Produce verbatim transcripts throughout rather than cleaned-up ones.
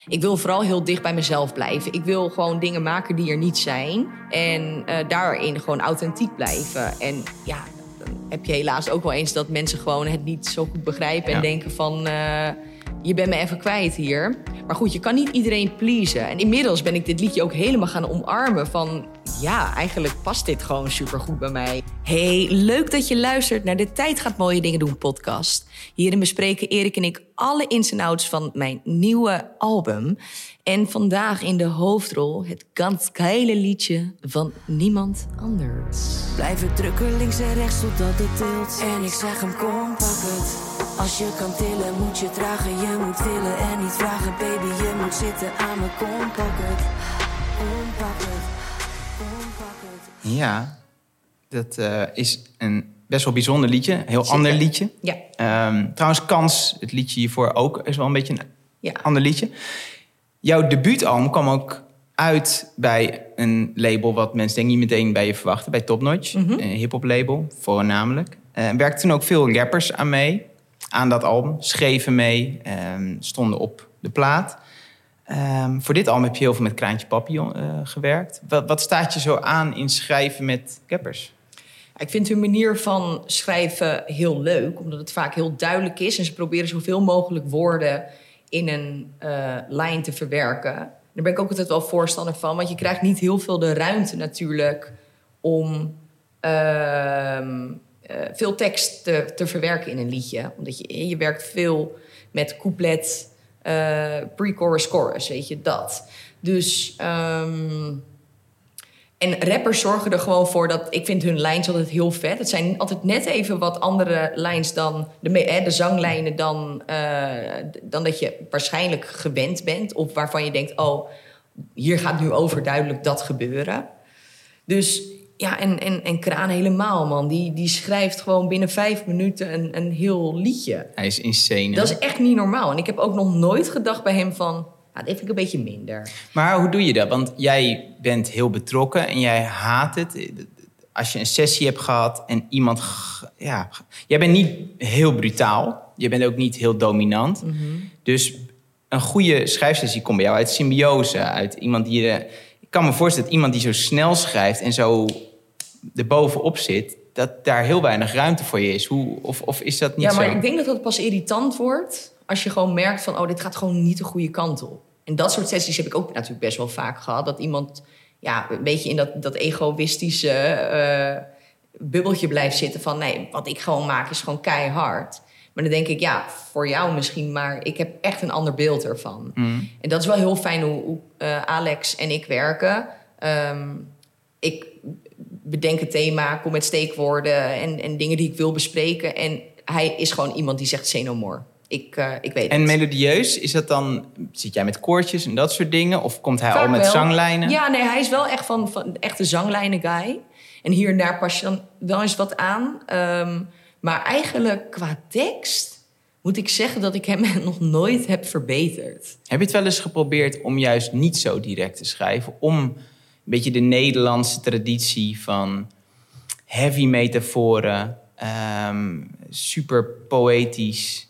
Ik wil vooral heel dicht bij mezelf blijven. Ik wil gewoon dingen maken die er niet zijn. En uh, daarin gewoon authentiek blijven. En ja, dan heb je helaas ook wel eens dat mensen gewoon het niet zo goed begrijpen. En ja. denken van, uh, je bent me even kwijt hier. Maar goed, je kan niet iedereen pleasen. En inmiddels ben ik dit liedje ook helemaal gaan omarmen van... ja, eigenlijk past dit gewoon supergoed bij mij. Hey, leuk dat je luistert naar de Tijd gaat mooie dingen doen podcast. Hierin bespreken Erik en ik alle ins en outs van mijn nieuwe album. En vandaag in de hoofdrol het ganz geile liedje van niemand anders. Blijven drukken links en rechts totdat het tilt. En ik zeg hem kom pak het. Als je kan tillen moet je dragen, je moet willen en niet vragen. Baby je moet zitten aan me, kom pak het. Kom pak het. Ja, dat uh, is een best wel bijzonder liedje. Een heel Zeker. ander liedje. Ja. Um, trouwens, Kans, het liedje hiervoor ook, is wel een beetje een ja. ander liedje. Jouw debuutalbum kwam ook uit bij een label... wat mensen denk ik niet meteen bij je verwachten. Bij Top Notch, mm-hmm. een hiphop label, voornamelijk. Er uh, werkten toen ook veel rappers aan mee, aan dat album. Schreven mee, um, stonden op de plaat... Um, voor dit album heb je heel veel met Kraantje Papi uh, gewerkt. Wat, wat staat je zo aan in schrijven met rappers? Ik vind hun manier van schrijven heel leuk, omdat het vaak heel duidelijk is. En ze proberen zoveel mogelijk woorden in een uh, lijn te verwerken. Daar ben ik ook altijd wel voorstander van, want je krijgt niet heel veel de ruimte natuurlijk om uh, uh, veel tekst te, te verwerken in een liedje. Omdat je, je werkt veel met couplet... Uh, pre-chorus, chorus, weet je, dat. Dus, um, en rappers zorgen er gewoon voor dat... Ik vind hun lijns altijd heel vet. Het zijn altijd net even wat andere lijns dan... De, hè, de zanglijnen dan, uh, dan dat je waarschijnlijk gewend bent... of waarvan je denkt, oh, hier gaat nu overduidelijk dat gebeuren. Dus... Ja, en, en, en Kraan helemaal, man. Die, die schrijft gewoon binnen vijf minuten een, een heel liedje. Hij is insane. Dat is echt niet normaal. En ik heb ook nog nooit gedacht bij hem van... Nou, dit vind ik een beetje minder. Maar hoe doe je dat? Want jij bent heel betrokken en jij haat het. Als je een sessie hebt gehad en iemand... Ja, jij bent niet heel brutaal. Je bent ook niet heel dominant. Mm-hmm. Dus een goede schrijfsessie komt bij jou uit symbiose. Uit iemand die... Je, ik kan me voorstellen dat iemand die zo snel schrijft en zo... erbovenop zit, dat daar heel weinig ruimte voor je is. Hoe, of, of is dat niet zo? Ja, maar zo? Ik denk dat het pas irritant wordt... als je gewoon merkt van, oh, dit gaat gewoon niet de goede kant op. En dat soort sessies heb ik ook natuurlijk best wel vaak gehad. Dat iemand ja, een beetje in dat, dat egoïstische uh, bubbeltje blijft zitten... van nee, wat ik gewoon maak is gewoon keihard. Maar dan denk ik, ja, voor jou misschien... maar ik heb echt een ander beeld ervan. Mm. En dat is wel heel fijn hoe, hoe uh, Alex en ik werken. Um, ik... bedenk het thema, kom met steekwoorden en, en dingen die ik wil bespreken. En hij is gewoon iemand die zegt say no more. Ik, uh, ik weet en het. Melodieus, is dat dan... Zit jij met koortjes en dat soort dingen? Of komt hij Vaak al met wel. zanglijnen? Ja, nee, hij is wel echt van, van echt een zanglijnen guy. En hier en daar pas je dan wel eens wat aan. Um, maar eigenlijk qua tekst... moet ik zeggen dat ik hem nog nooit heb verbeterd. Heb je het wel eens geprobeerd om juist niet zo direct te schrijven? Om... een beetje de Nederlandse traditie van heavy metaforen, um, super poëtisch.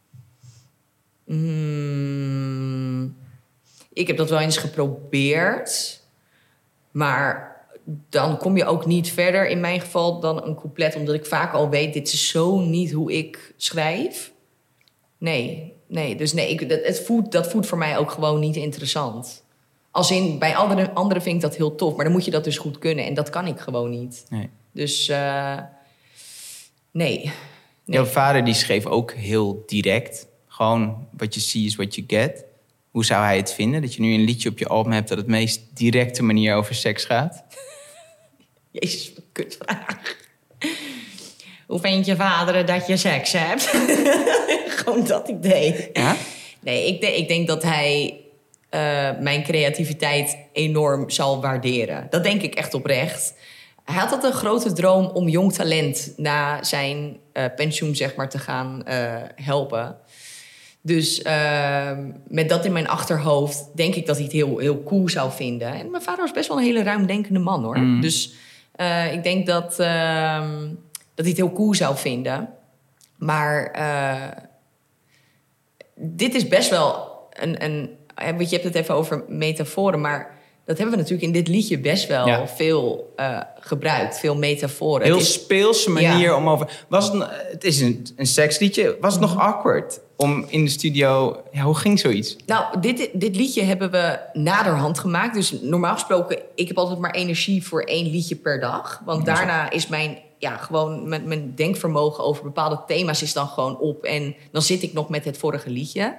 Mm, ik heb dat wel eens geprobeerd, maar dan kom je ook niet verder in mijn geval dan een couplet, omdat ik vaak al weet, dit is zo niet hoe ik schrijf. Nee, nee, dus nee, ik, dat, het voelt, dat voelt voor mij ook gewoon niet interessant. Als in, bij andere, anderen vind ik dat heel tof. Maar dan moet je dat dus goed kunnen. En dat kan ik gewoon niet. Nee. Dus, uh, nee. nee. Jouw vader die schreef ook heel direct. Gewoon, what you see is what you get. Hoe zou hij het vinden? Dat je nu een liedje op je album hebt... dat het meest directe manier over seks gaat? Jezus, wat kutvraag. Hoe vind je vader dat je seks hebt? Gewoon dat idee. Ja? Nee, ik, de, ik denk dat hij... Uh, mijn creativiteit enorm zal waarderen. Dat denk ik echt oprecht. Hij had altijd een grote droom om jong talent... na zijn uh, pensioen zeg maar, te gaan uh, helpen. Dus uh, met dat in mijn achterhoofd... denk ik dat hij het heel, heel cool zou vinden. En mijn vader was best wel een hele ruimdenkende man, hoor. Mm. Dus uh, ik denk dat, uh, dat hij het heel cool zou vinden. Maar uh, dit is best wel een... een want je hebt het even over metaforen, maar dat hebben we natuurlijk in dit liedje best wel ja. veel uh, gebruikt. Veel metaforen. Heel is, speelse manier ja. om over... Was het, het is een, een seksliedje. Was het mm-hmm. nog awkward om in de studio... Ja, hoe ging zoiets? Nou, dit, dit liedje hebben we naderhand gemaakt. Dus normaal gesproken, ik heb altijd maar energie voor één liedje per dag. Want ja, daarna is mijn... Ja, gewoon mijn, mijn denkvermogen over bepaalde thema's is dan gewoon op. En dan zit ik nog met het vorige liedje.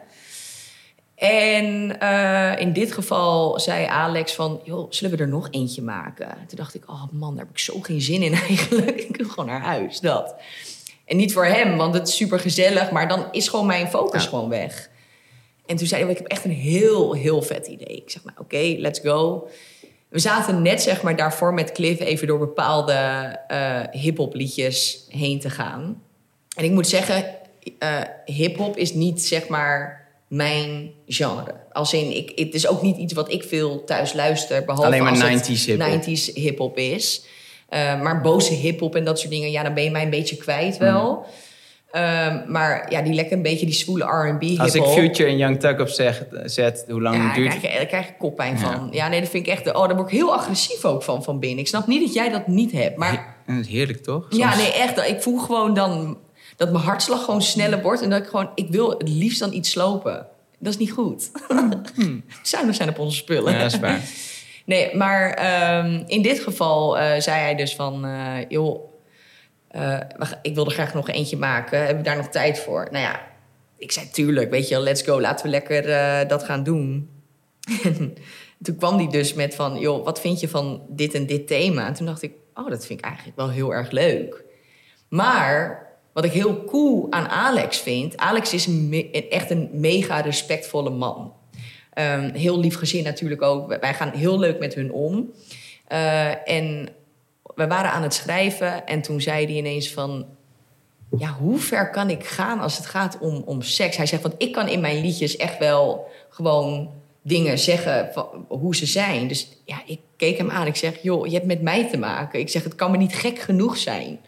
En uh, in dit geval zei Alex van... joh, zullen we er nog eentje maken? Toen dacht ik, oh man, daar heb ik zo geen zin in eigenlijk. Ik wil gewoon naar huis, dat. En niet voor hem, want het is super gezellig. Maar dan is gewoon mijn focus ja. gewoon weg. En toen zei hij, ik heb echt een heel, heel vet idee. Ik zeg, nou oké, okay, let's go. We zaten net zeg maar daarvoor met Cliff even door bepaalde uh, hiphop liedjes heen te gaan. En ik moet zeggen, uh, hiphop is niet zeg maar mijn genre. Als in, ik, het is ook niet iets wat ik veel thuis luister. Behalve alleen maar als nineties het hiphop. nineties hiphop is. Uh, maar boze hiphop en dat soort dingen, ja, dan ben je mij een beetje kwijt wel. Mm. Um, maar ja, die lekker een beetje die zwoele R en B hiphop. Als ik Future en Young Thug op zeg, zet, hoe lang ja, duurt het? Ja, daar krijg ik koppijn ja. van. Ja, nee, dat vind ik echt... Oh, daar word ik heel agressief ook van, van binnen. Ik snap niet dat jij dat niet hebt, maar... Dat is heerlijk, toch? Soms... Ja, nee, echt. Ik voel gewoon dan dat mijn hartslag gewoon sneller wordt... en dat ik gewoon... Ik wil het liefst dan iets slopen. Dat is niet goed. Hmm. Zuinig zijn op onze spullen. Ja, dat is waar. Nee, maar um, in dit geval uh, zei hij dus van... Uh, joh, uh, ik wil er graag nog eentje maken. Hebben we daar nog tijd voor? Nou ja, ik zei tuurlijk, weet je, let's go. Laten we lekker uh, dat gaan doen. En toen kwam hij dus met van... joh, wat vind je van dit en dit thema? En toen dacht ik, oh, dat vind ik eigenlijk wel heel erg leuk. Maar... Wat ik heel cool aan Alex vind... Alex is een me- echt een mega respectvolle man. Um, heel liefgezind natuurlijk ook. Wij gaan heel leuk met hun om. Uh, en we waren aan het schrijven... en toen zei hij ineens van... ja, hoe ver kan ik gaan als het gaat om, om seks? Hij zegt, want ik kan in mijn liedjes echt wel... gewoon dingen zeggen van hoe ze zijn. Dus ja, ik keek hem aan. Ik zeg, joh, je hebt met mij te maken. Ik zeg, het kan me niet gek genoeg zijn...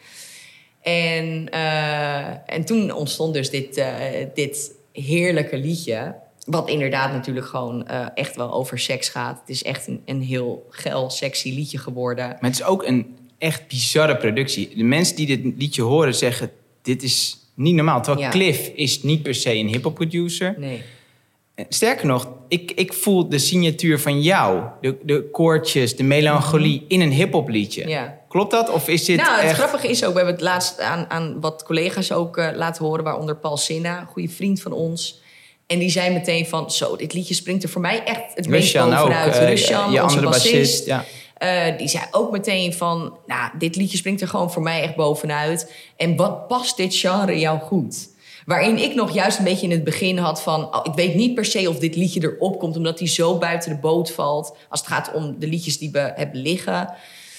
En, uh, en toen ontstond dus dit, uh, dit heerlijke liedje... wat inderdaad natuurlijk gewoon uh, echt wel over seks gaat. Het is echt een, een heel geil, sexy liedje geworden. Maar het is ook een echt bizarre productie. De mensen die dit liedje horen zeggen... dit is niet normaal. Terwijl ja. Cliff is niet per se een hiphop producer. Nee. Sterker nog, ik, ik voel de signatuur van jou. De, de koortjes, de melancholie mm-hmm. in een hiphop liedje. Ja. Klopt dat? Of is dit nou, het echt... grappige is ook... we hebben het laatst aan, aan wat collega's ook uh, laten horen... waaronder Paul Sinna, een goede vriend van ons. En die zei meteen van... zo, dit liedje springt er voor mij echt het meest bovenuit. Uh, Rusjan, je onze andere bassist. bassist ja. Uh, die zei ook meteen van... nou, dit liedje springt er gewoon voor mij echt bovenuit. En wat past dit genre jou goed? Waarin ik nog juist een beetje in het begin had van... Oh, ik weet niet per se of dit liedje erop komt... omdat hij zo buiten de boot valt... als het gaat om de liedjes die we hebben liggen...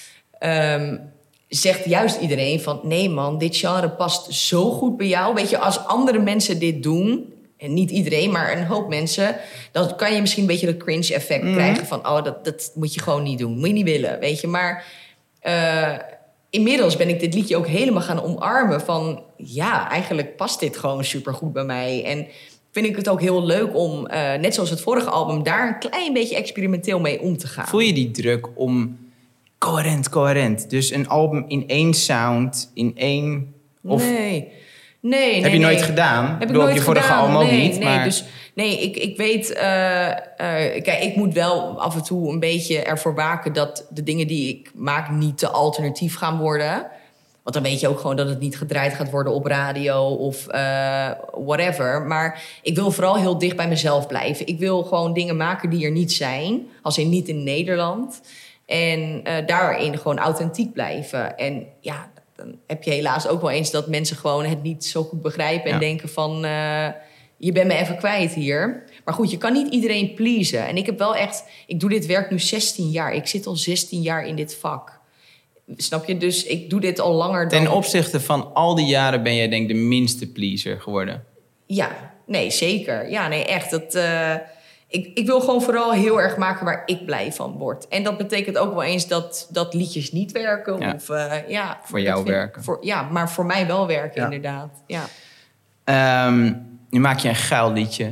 Um, zegt juist iedereen van... nee man, dit genre past zo goed bij jou. Weet je, als andere mensen dit doen... en niet iedereen, maar een hoop mensen... dan kan je misschien een beetje dat cringe-effect mm. krijgen... van oh, dat, dat moet je gewoon niet doen. Moet je niet willen, weet je. Maar uh, inmiddels ben ik dit liedje ook helemaal gaan omarmen... van ja, eigenlijk past dit gewoon supergoed bij mij. En vind ik het ook heel leuk om... Uh, net zoals het vorige album... daar een klein beetje experimenteel mee om te gaan. Voel je die druk om... Coherent, coherent. Dus een album in één sound, in één... Of... Nee, nee, nee. Heb je nooit nee. gedaan? Heb ik Bedoel, nooit je vorige gedaan. album ook nee, niet, nee, maar... Dus, nee, ik, ik weet... Uh, uh, kijk, ik moet wel af en toe een beetje ervoor waken... dat de dingen die ik maak niet te alternatief gaan worden. Want dan weet je ook gewoon dat het niet gedraaid gaat worden op radio of uh, whatever. Maar ik wil vooral heel dicht bij mezelf blijven. Ik wil gewoon dingen maken die er niet zijn. Als in niet in Nederland... En uh, daarin gewoon authentiek blijven. En ja, dan heb je helaas ook wel eens... dat mensen gewoon het niet zo goed begrijpen... en ja. denken van, uh, je bent me even kwijt hier. Maar goed, je kan niet iedereen pleasen. En ik heb wel echt... Ik doe dit werk nu zestien jaar. Ik zit al zestien jaar in dit vak. Snap je? Dus ik doe dit al langer dan... Ten opzichte van al die jaren ben jij denk ik de minste pleaser geworden. Ja, nee, zeker. Ja, nee, echt. Dat... Uh, Ik, ik wil gewoon vooral heel erg maken waar ik blij van word. En dat betekent ook wel eens dat, dat liedjes niet werken. Ja. Of, uh, ja, voor jou vind, werken. Voor, ja, maar voor mij wel werken, ja. inderdaad. Ja. Um, nu maak je een geil liedje.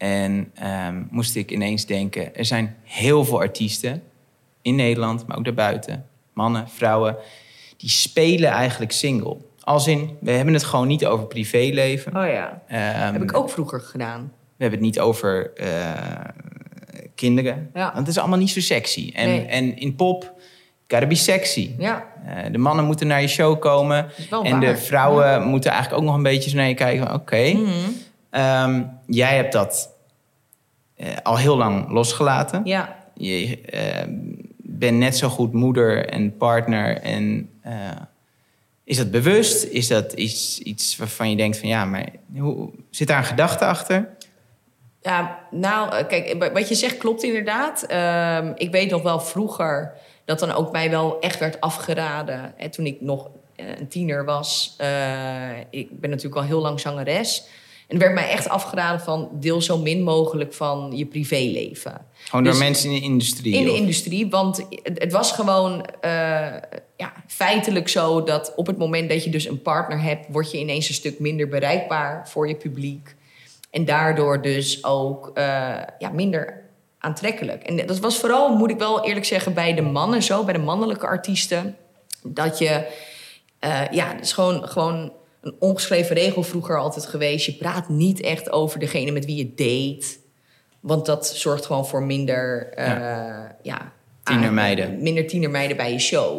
En um, moest ik ineens denken... er zijn heel veel artiesten in Nederland, maar ook daarbuiten... mannen, vrouwen, die spelen eigenlijk single. Als in, we hebben het gewoon niet over privéleven. Oh ja, Um, heb ik ook vroeger gedaan. We hebben het niet over uh, kinderen. Ja. Want het is allemaal niet zo sexy. En, Nee. en in pop, gotta be sexy. Ja, Uh, de mannen moeten naar je show komen. is wel En waar. de vrouwen moeten eigenlijk ook nog een beetje zo naar je kijken. Oké, okay. Mhm. um, jij hebt dat uh, al heel lang losgelaten. Ja, Je uh, bent net zo goed moeder en partner. En uh, is dat bewust? Is dat iets, iets waarvan je denkt van... ja, maar hoe, zit daar een gedachte achter? ja, nou, kijk, wat je zegt klopt inderdaad. Um, ik weet nog wel vroeger dat dan ook mij wel echt werd afgeraden. En toen ik nog uh, een tiener was. Uh, ik ben natuurlijk al heel lang zangeres. En er werd mij echt afgeraden van deel zo min mogelijk van je privéleven. Gewoon Dus door mensen in de industrie? In de of? industrie, want het, het was gewoon uh, ja, feitelijk zo... dat op het moment dat je dus een partner hebt... word je ineens een stuk minder bereikbaar voor je publiek. En daardoor dus ook uh, ja, minder aantrekkelijk. En dat was vooral, moet ik wel eerlijk zeggen, bij de mannen zo... bij de mannelijke artiesten, dat je... Uh, ja, het is gewoon... gewoon een ongeschreven regel vroeger altijd geweest. Je praat niet echt over degene met wie je date. Want dat zorgt gewoon voor minder... Uh, ja. Ja, tienermeiden. Uh, minder tienermeiden bij je show.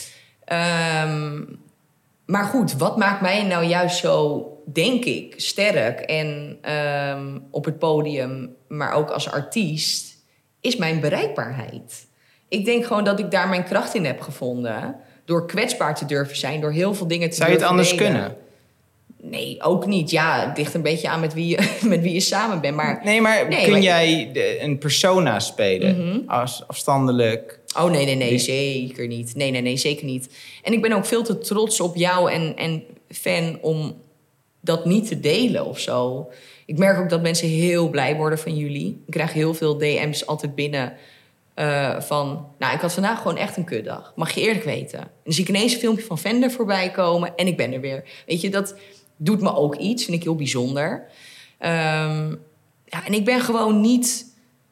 Um, maar goed, wat maakt mij nou juist zo, denk ik, sterk... en um, op het podium, maar ook als artiest... is mijn bereikbaarheid. Ik denk gewoon dat ik daar mijn kracht in heb gevonden... door kwetsbaar te durven zijn, door heel veel dingen te Zou je het durven anders delen. kunnen? Nee, ook niet. Ja, het ligt een beetje aan met wie je, met wie je samen bent. Maar, Nee, maar nee, kun maar, jij de, een persona spelen? Mm-hmm. Als afstandelijk? Oh, nee, nee, nee, zeker niet. Nee, nee, nee, zeker niet. En ik ben ook veel te trots op jou en, en fan om dat niet te delen of zo. Ik merk ook dat mensen heel blij worden van jullie. Ik krijg heel veel D M's altijd binnen... Uh, van, nou, ik had vandaag gewoon echt een kutdag. Mag je eerlijk weten. En dan zie ik ineens een filmpje van Vender voorbij komen... en ik ben er weer. Weet je, dat doet me ook iets. Vind ik heel bijzonder. Um, ja, en ik ben gewoon niet...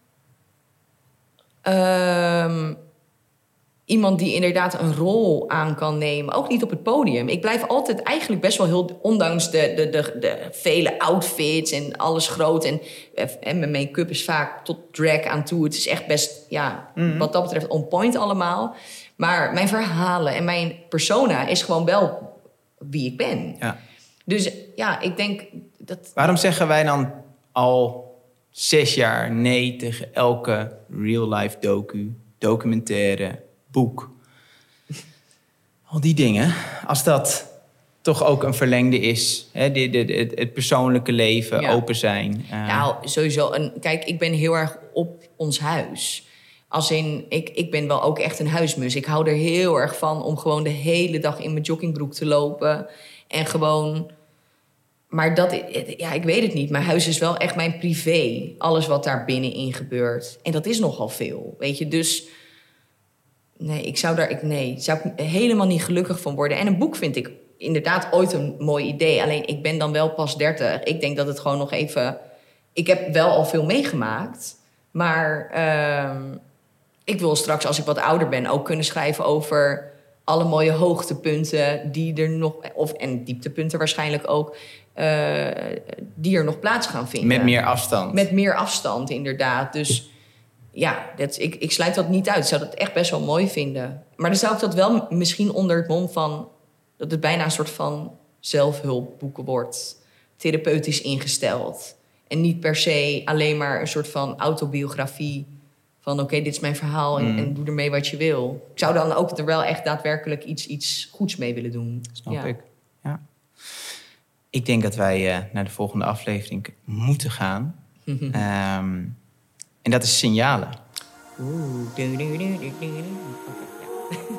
Um, iemand die inderdaad een rol aan kan nemen. Ook niet op het podium. Ik blijf altijd eigenlijk best wel heel... ondanks de, de, de, de vele outfits en alles groot... en, en mijn make-up is vaak tot drag aan toe. Het is echt best, ja, mm-hmm. wat dat betreft on point allemaal. Maar mijn verhalen en mijn persona is gewoon wel wie ik ben. Ja. Dus ja, ik denk dat... Waarom zeggen wij dan al zes jaar nee tegen elke real-life docu, documentaire... boek. Al die dingen. Als dat toch ook een verlengde is. Hè, de, de, de, het persoonlijke leven, ja. Open zijn. Uh... Nou, sowieso. En kijk, ik ben heel erg op ons huis. Als in, ik, ik ben wel ook echt een huismus. Ik hou er heel erg van om gewoon de hele dag in mijn joggingbroek te lopen. En gewoon... Maar dat, ja, ik weet het niet. Mijn huis is wel echt mijn privé. Alles wat daar binnenin gebeurt. En dat is nogal veel, weet je. Dus... Nee, ik zou daar ik, nee, zou ik helemaal niet gelukkig van worden. En een boek vind ik inderdaad ooit een mooi idee. Alleen, ik ben dan wel pas dertig. Ik denk dat het gewoon nog even... Ik heb wel al veel meegemaakt. Maar uh, ik wil straks, als ik wat ouder ben... ook kunnen schrijven over alle mooie hoogtepunten... die er nog... Of, en dieptepunten waarschijnlijk ook... Uh, die er nog plaats gaan vinden. Met meer afstand. Met meer afstand, inderdaad. Dus... Ja, dat, ik, ik sluit dat niet uit. Ik zou dat echt best wel mooi vinden. Maar dan zou ik dat wel misschien onder het mom van... dat het bijna een soort van zelfhulpboeken wordt. Therapeutisch ingesteld. En niet per se alleen maar een soort van autobiografie... van oké, okay, dit is mijn verhaal en, mm. en doe ermee wat je wil. Ik zou dan ook er wel echt daadwerkelijk iets, iets goeds mee willen doen. Snap ja. ik, ja. Ik denk dat wij uh, naar de volgende aflevering moeten gaan. um, En dat is Signalen. Oeh. Okay, ja.